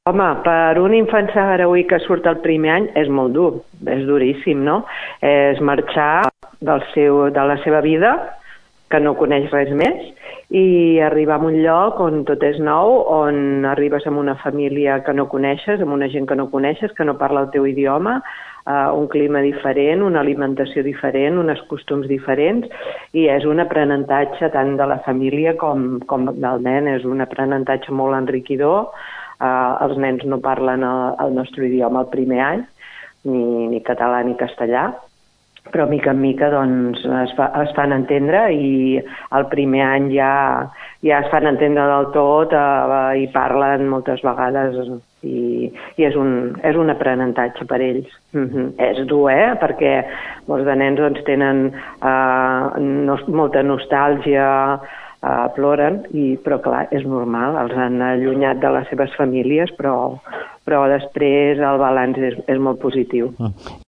Home, per un infant saharauí que surt el primer any és molt dur, és duríssim, no? És marxar de la seva vida, que no coneix res més, i arribar a un lloc on tot és nou, on arribes amb una família que no coneixes, amb una gent que no coneixes, que no parla el teu idioma, un clima diferent, una alimentació diferent, uns costums diferents, i és un aprenentatge tant de la família com del nen, és un aprenentatge molt enriquidor. Els nens no parlen el nostre idioma el primer any, ni català ni castellà, però mica en mica doncs, es fan entendre i el primer any ja es fan entendre del tot i parlen moltes vegades i és un aprenentatge per ells. És dur, perquè molts de nens doncs, tenen molta nostàlgia, ploren, però clar, és normal, els han allunyat de les seves famílies, però després el balanç és molt positiu.